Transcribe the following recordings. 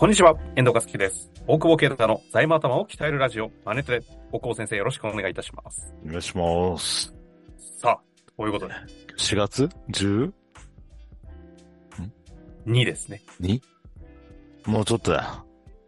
こんにちは、遠藤和樹です。大久保啓太の財務頭を鍛えるラジオ、マネトレ。大久保先生、よろしくお願いいたします。 お願いします。 さあ、こういうことで。 4月 10? 2ですね。 2? もうちょっとだ。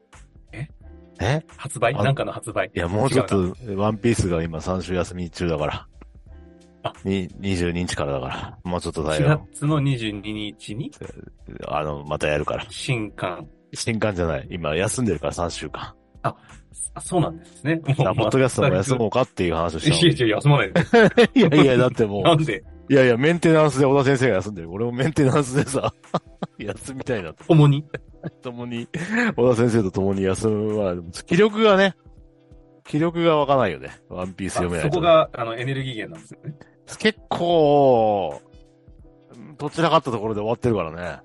発売なんかの発売。 いや、もうちょっと、ワンピースが今3週休み中だから。22日からだから。もうちょっとだよ。 4月の22日にまたやるから。 新刊じゃない。今休んでるから3週間。 そうなんですね。 ポッドキャストも休もうかっていう話をしたの。 いや、休まないで。 いや、だってもう。 なんでいや、メンテナンスで小田先生が休んでる。俺もメンテナンスでさ、休みたいなと。 共に、 小田先生と共に休むは、気力が湧かないよね。ワンピース読めないと。 そこが、エネルギー源なんですよね。 結構、どちらかったところで終わってるからね。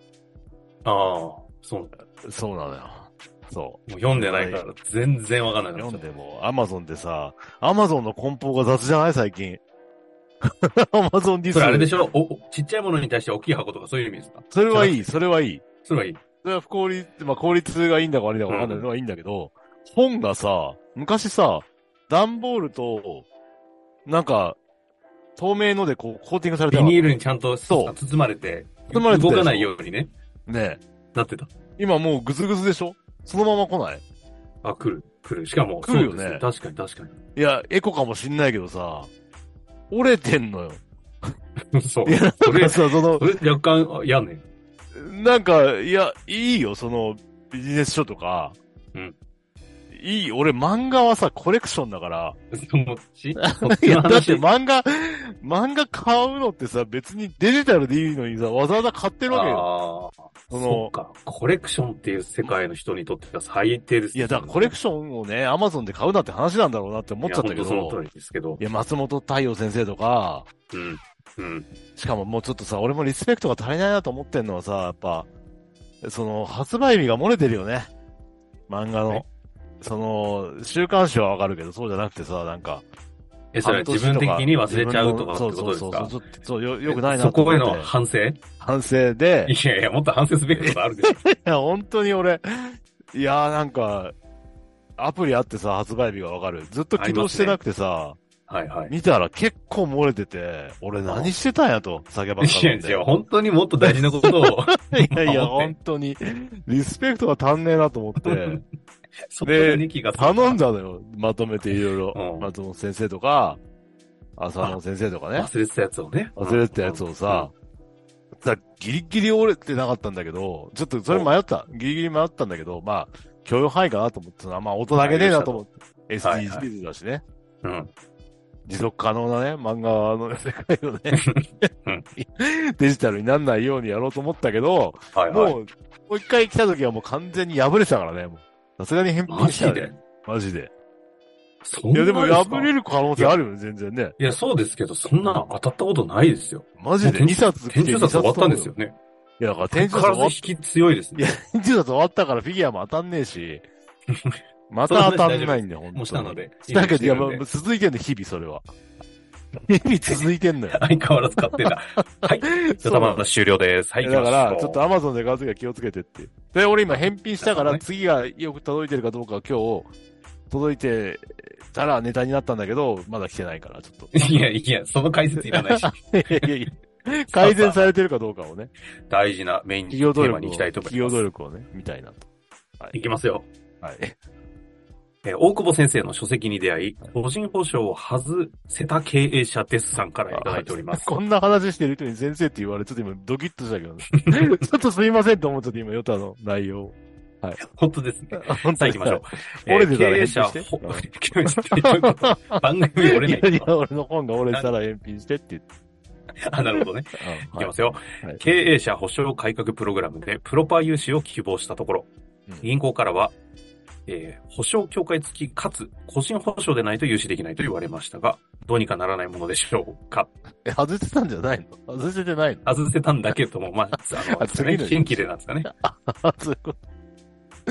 そうなのよ。そう。 もう読んでないから全然わかんない。 読んでも、アマゾンでさ、アマゾンの梱包が雑じゃない最近。アマゾンディス。 それあれでしょちっちゃいものに対して大きい箱とかそういう意味ですか？ それはいい。それはいい。 それは不効率、効率がいいんだか悪いんだかわかんないのはいいんだけど、本がさ、昔さ、段ボールと、なんか、透明のでコーティングされてビニールにちゃんと包まれて、動かないようにね。 ねえ。 なってた。 今もうグズグズでしょ？そのまま来ない？ 来る。しかも、 来るよね。 確かに。 いや、エコかもしんないけどさ、折れてんのよ。 そう。 いや、それ若干、やね。 なんか、いや、いいよ、ビジネス書とか。いい、俺漫画はさ、コレクションだから。いや、だって漫画買うのってさ、別にデジタルでいいのにさ、わざわざ買ってるわけよ。 そうか。コレクションっていう世界の人にとっては最低ですね。 いや、だからコレクションをね、アマゾンで買うなって話なんだろうなって思っちゃったけど。 その通りですけど。 いや、松本太陽先生とか。しかももうちょっとさ、俺もリスペクトが足りないなと思ってんのはさ、やっぱ、発売日が漏れてるよね。漫画の。週刊誌はわかるけど、そうじゃなくてさ、なんか。 それは自分的に忘れちゃうとかってことですか？ そう、よくないなと思って。そこへの反省で。 いや、もっと反省すべきことあるでしょ。 いや、本当に俺、いやーなんか、アプリあってさ、発売日がわかる。ずっと起動してなくてさ、見たら結構漏れてて、俺何してたんやと、酒ばっかり。 いや、本当にもっと大事なことを。 いや、本当に、リスペクトが足んねえなと思って。 で、 頼んだのよ。まとめていろいろ。松本先生とか、浅野先生とかね。 忘れてたやつをね。 忘れてたやつをさ、ギリギリ折れてなかったんだけど、ちょっとそれ迷った。ギリギリ迷ったんだけど、許容範囲かなと思ってた。音だけねえなと思って。SDGs だしね。持続可能なね、漫画の世界をね、デジタルになんないようにやろうと思ったけど、もう一回来た時はもう完全に破れてたからね。さすがに返品したね。マジで。いや、でも破れる可能性あるよね、全然ね。 いや、そうですけど、そんな当たったことないですよ。 マジで2冊来て天中冊終わったんですよね。 いや、だから天中冊引き強いですね。 いや、天中冊終わったからフィギュアも当たんねえし、また当たんないんだよ、ほんとに。 もうしたので。 だけど、いや、続いてんの、日々、それは。日々続いてんのよ。 相変わらず買ってんだ。はい。じゃあ、まだ終了です。はい、 だから、ちょっと Amazon で買うときは気をつけてって。で、俺今返品したから、次がよく届いてるかどうか今日、届いてたらネタになったんだけど、まだ来てないから、ちょっと。 いや、その解説いらないし。 いや、改善されてるかどうかをね。 大事なメインテーマに行きたいと思います。 企業努力をね、見たいなと。 いきますよ。 はい。 大久保先生の書籍に出会い、個人保証を外せた経営者ですさんからいただいております。 こんな話してる人に先生って言われ、ちょっと今ドキッとしたけどね。ちょっとすいませんと思っちゃって今、ヨタの内容。 はい。本当ですね。さあ行きましょう。 折れてたら返品して。番組折れない。 いや、俺の本が折れたら返品してって言って。 なるほどね。いきますよ。経営者保証改革プログラムでプロパー融資を希望したところ、銀行からは、保証協会付きかつ個人保証でないと融資できないと言われましたが、どうにかならないものでしょうか。 外せたんじゃないの？外せてないの？ 外せたんだけども、次の新規でなんですかね。 そういうこと。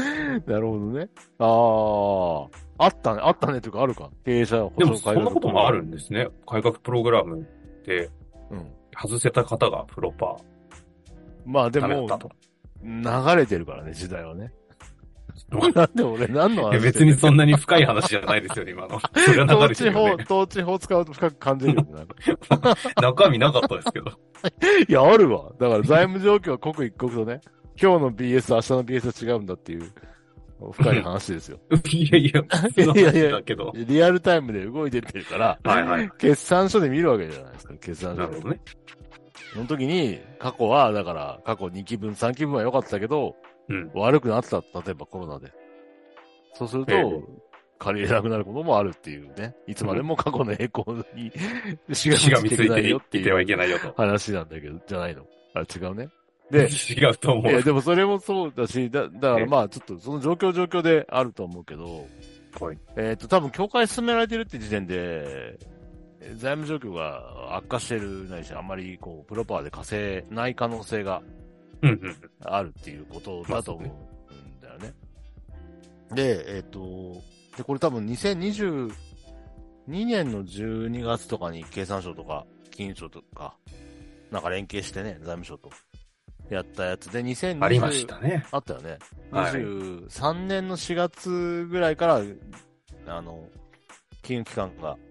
なるほどね。あったねというかあるか。経営者保証改革。 でもそんなこともあるんですね。改革プログラムで、外せた方がプロパー。 まあでも、流れてるからね、時代はね。 なんで俺何の話してんの？ 別にそんなに深い話じゃないですよね、今の。それは流れてるよね。 統治法使うと深く感じるよね。なんか中身なかったですけど。 いや、あるわ。だから財務状況は刻一刻とね、今日の BS 明日の BS は違うんだっていう、深い話ですよ。 いやいや、その話だけど。 リアルタイムで動いてってるから、 はいはい。 決算書で見るわけじゃないですか、決算書で。 なるほどね。 その時に、過去は、だから、過去2期分、3期分は良かったけど、 うん。 悪くなってた。例えばコロナで。そうすると、借りれなくなることもあるっていうね。いつまでも過去の栄光にしがみついていけないよっててはいいうけないよと。 話なんだけど、じゃないの。あ、違うね。で、 違うと思う。 いや、でもそれもそうだし、だからまあ、ちょっとその状況であると思うけど、 はい。 多分、協会進められてるって時点で、財務状況が悪化してるないし、あんまりこう、プロパーで稼えない可能性がうんうん。 あるっていうことだと思うんだよね。で、これ多分2022年の12月とかに経産省とか金融庁とか、なんか連携してね、財務省とやったやつで、2020 ありましたね。 あったよね。 はい 23年の4月ぐらいから、金融機関が、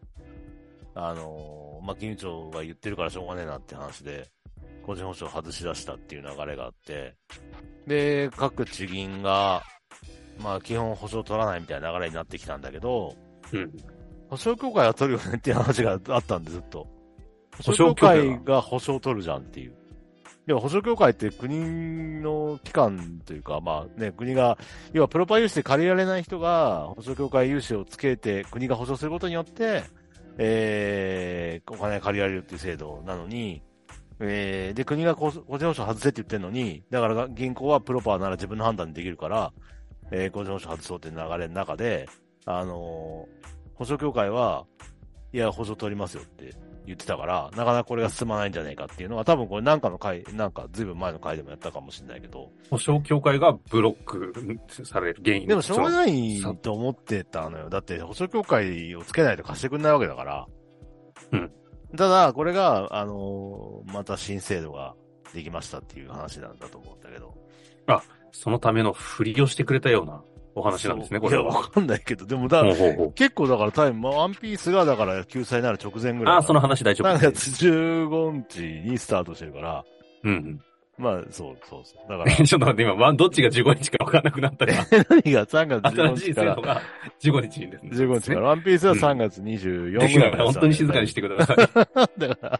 まあ、金融庁が言ってるからしょうがねえなって話で、個人保証を外し出したっていう流れがあって、で、各地銀が、まあ、基本保証取らないみたいな流れになってきたんだけど、 うん。 保証協会は取るよねっていう話があったんで、ずっと。 保証協会が保証取るじゃんっていう。でも保証協会って国の機関というか、まあね、国が、要はプロパ融資で借りられない人が保証協会融資をつけて国が保証することによって、お金借りられるっていう制度なのに、で、国が個人保証外せって言ってるのに、だから銀行はプロパーなら自分の判断でできるから、個人保証外そうっていう流れの中で、保証協会は、いや、保証取りますよって言ってたから、なかなかこれが進まないんじゃないかっていうのは、多分これなんかずいぶん前の回でもやったかもしれないけど。 保証協会がブロックされる原因。 でもしょうがないと思ってたのよ。だって保証協会をつけないと貸してくんないわけだから。 うん。 ただ、これが、また新制度ができましたっていう話なんだと思うんだけど。 あ、そのための振りをしてくれたようなお話なんですね、これは。 いや、わかんないけど、でも結構だからワンピースがだから救済になる直前ぐらい。 その話大丈夫です。3月15日にスタートしてるから。 うんうん。 まあ、そう。だから。 ちょっと待って、今、どっちが15日か分からなくなったら。 何が3月15日から。 新しい制度が15日にですね。 15日から。ワンピースは3月24ぐらい、 本当に静かにしてください。 だから、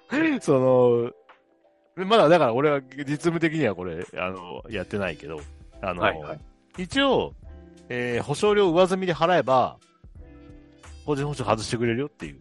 まだだから俺は実務的にはこれ、やってないけど、 はいはい、 一応、保証料上積みで払えば、個人保証外してくれるよっていう、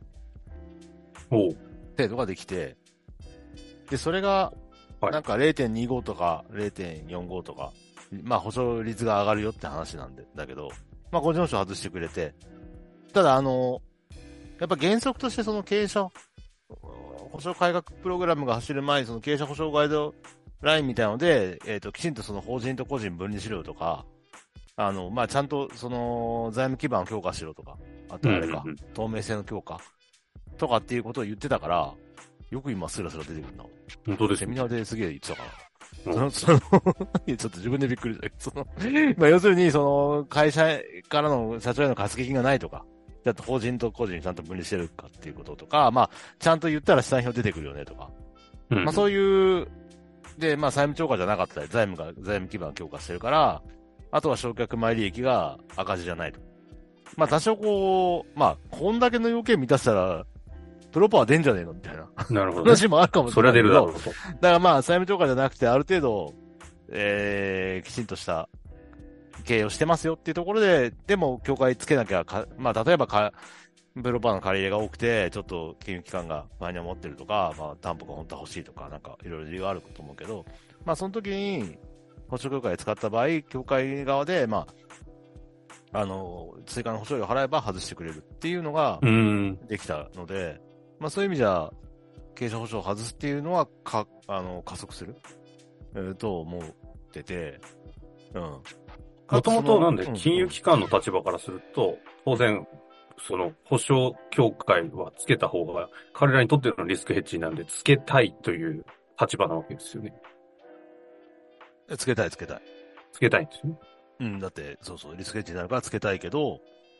制度ができて、で、それが、なんか 0.25 とか0.45とか、まあ保証率が上がるよって話なんだけど、まあ個人保証外してくれて、ただやっぱ原則としてその経営者保証改革プログラムが走る前にその経営者保証ガイドラインみたいなので、きちんとその法人と個人分離しろとか、まあちゃんとその財務基盤を強化しろとか、あとあれか、透明性の強化とかっていうことを言ってたから、よく今スラスラ出てくるな。 本当ですセミナーですげえ言ってたから。いやちょっと自分でびっくりしたまあ要するに、会社からの社長への貸付金がないとか、だって法人と個人ちゃんと分離してるかっていうこととか、まあ、ちゃんと言ったら資産表出てくるよねとか。まあそういう、で、まあ債務超過じゃなかったり、財務基盤強化してるから、あとは償却前利益が赤字じゃないと。まあ多少まあ、こんだけの要件満たしたら、プロパー出んじゃねえのみたいな。 なるほど、 話もあるかもしれないけど。 それは出るだろうと。 だからまあ、債務超過じゃなくて、ある程度、きちんとした経営をしてますよっていうところで、でも、協会つけなきゃまあ、例えばプロパーの借り入れが多くて、ちょっと金融機関が前には持ってるとか、まあ、担保が本当は欲しいとか、なんか、いろいろ理由があると思うけど、まあ、その時に、保証協会使った場合、協会側で、まあ、追加の保証料払えば外してくれるっていうのが、できたので、まあそういう意味じゃ、経営者保証を外すっていうのは加速する、と思ってて、うん。 もともとなんで、金融機関の立場からすると、当然、その保証協会はつけた方が、彼らにとってのリスクヘッジなんで、つけたいという立場なわけですよね。 つけたい。 つけたいんですよね。 うん、だって、そうそう、リスクヘッジになるからつけたいけど、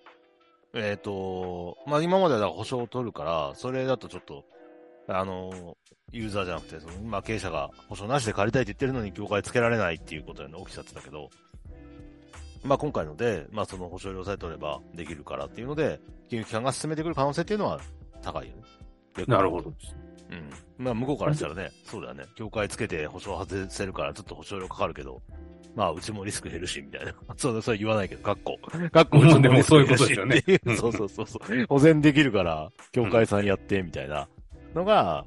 まあ、今まではだから保証を取るから、それだとちょっと、ユーザーじゃなくて、まあ、経営者が保証なしで借りたいって言ってるのに業界つけられないっていうことで起きちゃってたけど、まあ、今回ので、まあ、その保証料さえ取ればできるからっていうので、金融機関が進めてくる可能性っていうのは高いよね。 なるほど。 うん。まあ、向こうからしたらね、そうだよね。業界つけて保証外せるからちょっと保証料かかるけど、まあ、うちもリスク減るし、みたいな。それ言わないけど、うちもリスク減るしっていう。そうそうそうそう。保全できるから、業界さんやって、みたいなのが、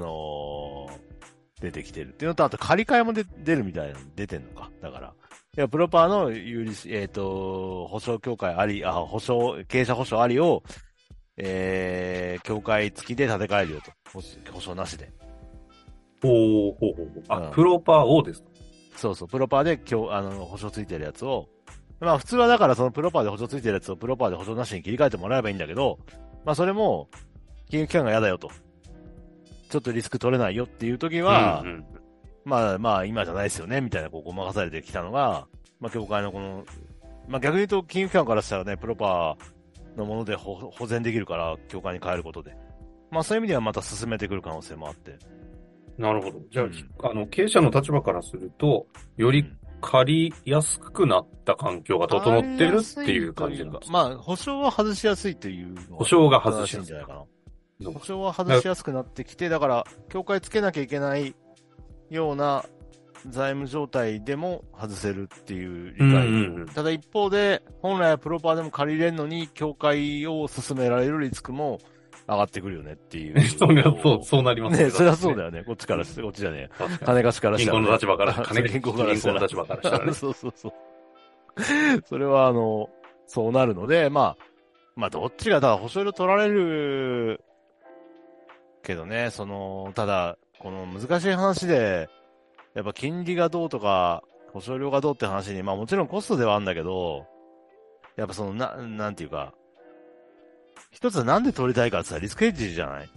出てきてるっていうのと、あと借り換えも出るみたいなの出てんのか。だから。いや、プロパーの有利、保証協会あり、経営者保証ありを、協会付きで建て替えるよと。保証なしで。 ほう。プロパーをですか？ そうそう、プロパーで保証ついてるやつを、まあ普通はだからそのプロパーで保証ついてるやつをプロパーで保証なしに切り替えてもらえばいいんだけど、まあそれも、金融機関が嫌だよと。ちょっとリスク取れないよっていう時は、まあ今じゃないですよね、みたいなこうごまかされてきたのが、まあ協会のまあ逆に言うと金融機関からしたらね、プロパーのもので保全できるから協会に変えることで。まあそういう意味ではまた進めてくる可能性もあって。 なるほど。じゃあ、経営者の立場からすると、より借りやすくなった環境が整ってるっていう感じなんですか？ まあ、保証は外しやすいというの保証が外しやすいんじゃないかな。保証は外しやすくなってきて、だから、協会つけなきゃいけないような財務状態でも外せるっていう理解。ただ一方で、本来はプロパーでも借りれるのに、協会を進められるリスクも上がってくるよねっていう。 そうなりますね。そりゃそうだよね。こっちからして、こっちじゃねえ。金貸しからしたら、 銀行の立場から、 銀行の立場からしたらね。 そう。それはそうなるので、まあどっちが、ただ保証料取られるけどね、ただ、この難しい話で、やっぱ金利がどうとか、保証料がどうって話に、まあもちろんコストではあるんだけど、やっぱなんていうか、一つはなんで取りたいかってさ、リスクヘッジじゃない？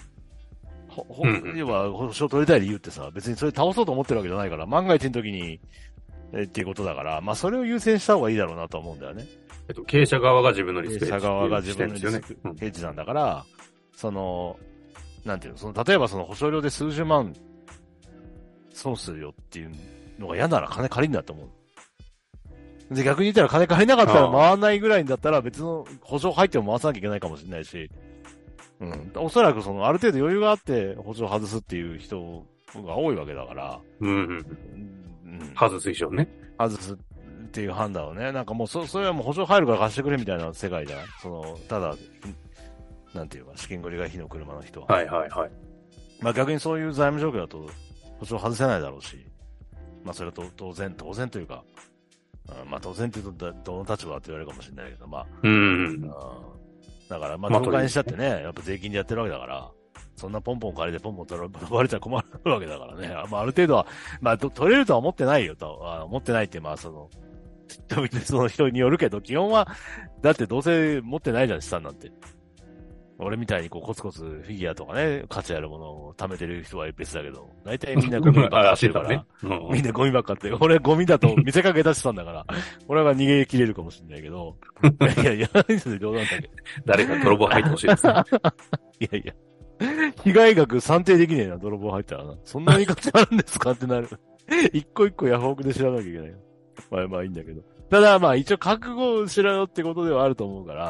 要は、保証取りたい理由ってさ、別にそれ倒そうと思ってるわけじゃないから、万が一の時に、っていうことだから、まあそれを優先した方がいいだろうなと思うんだよね。 経営者側が自分のリスクヘッジ。 経営者側が自分のリスクヘッジなんだから、なんていうの、例えば保証料で数十万損するよっていうのが嫌なら金借りんだと思う。で、逆に言ったら金借りなかったら回らないぐらいんだったら別の保証入っても回さなきゃいけないかもしれないし、おそらくある程度余裕があって保証外すっていう人が多いわけだから、 外すでしょうね。 外すっていう判断をね、なんかもうそれはもう保証入るから貸してくれみたいな世界じゃない？ただ、なんていうか、資金繰りが火の車の人は。 はい。 まあ逆にそういう財務状況だと保証外せないだろうし、まあそれは当然というか、まあ当然って言うとどの立場だって言われるかもしれないけど、まあ。だからまあ業界にしちゃってね、やっぱ税金でやってるわけだから、そんなポンポン借りてポンポン取られちゃ困るわけだからね。まあある程度は、まあ取れるとは思ってないよと、思ってないってまあ人によるけど、基本は、だってどうせ持ってないじゃん、資産なんて。俺みたいにコツコツフィギュアとかね、価値あるものを貯めてる人は別だけど、大体みんなゴミばっかしてるから、みんなゴミばっかって、俺ゴミだと見せかけ出してたんだから、俺は逃げ切れるかもしれないけど、いや、冗談だけど。 誰か泥棒入ってほしいですね。 いや、被害額算定できねえな、泥棒入ったらな。そんなに価値あるんですかってなる。一個一個ヤフオクで知らなきゃいけない。まあいいんだけど。ただまあ一応覚悟しろよってことではあると思うから、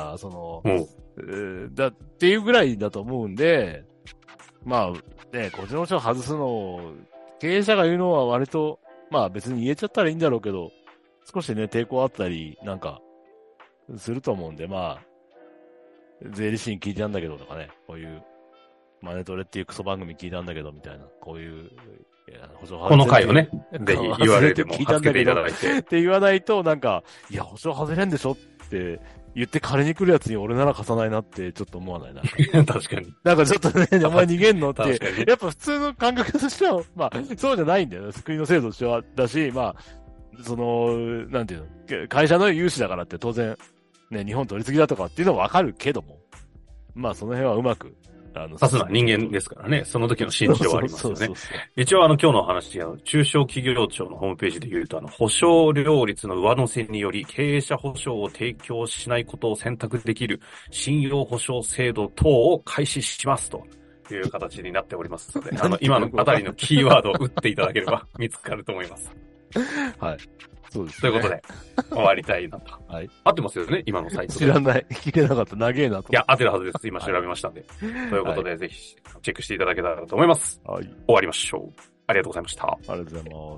っていうぐらいだと思うんで、まあね、個人保証外すのを、経営者が言うのは割と、まあ別に言えちゃったらいいんだろうけど、少しね、抵抗あったり、なんか、すると思うんで、まあ、税理士に聞いてたんだけどとかね、こういう、マネトレっていうクソ番組聞いたんだけどみたいな、こういう、 保証この回をね、ぜひ言われても助けていただいて。 って言わないと、なんか、いや、保証外れんでしょって言って借りに来るやつに俺なら貸さないなってちょっと思わないな。 確かに。 なんかちょっとね、お前逃げんのって、やっぱ普通の感覚としては、まあ、そうじゃないんだよね。国の制度としては、だし、まあ、なんていうの、会社の融資だからって当然、ね、日本取り次ぎだとかっていうのはわかるけども、まあその辺はうまくさすが人間ですからね。その時の心情はありますよね。一応今日のお話、中小企業庁のホームページで言うと、保証料率の上乗せにより経営者保証を提供しないことを選択できる信用保証制度等を開始しますという形になっておりますので、今のあたりのキーワードを打っていただければ見つかると思います。 はい。そうですね。 ということで、終わりたいなと。 はい。 合ってますよね今のサイトで。 知らない。聞けなかった。長えなと。 いや、合ってるはずです。今調べましたんで。ということで、ぜひ、チェックしていただけたらと思います。 はい。 終わりましょう。ありがとうございました。 ありがとうございます。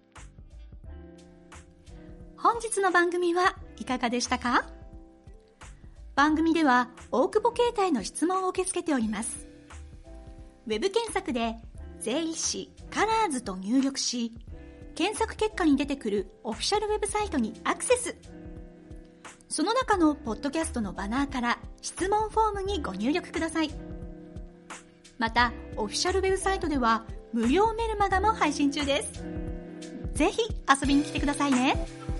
本日の番組はいかがでしたか？番組では、大久保携帯の質問を受け付けております。ウェブ検索で、税理士カラーズと入力し、検索結果に出てくるオフィシャルウェブサイトにアクセス。その中のポッドキャストのバナーから質問フォームにご入力ください。また、オフィシャルウェブサイトでは無料メルマガも配信中です。ぜひ遊びに来てくださいね。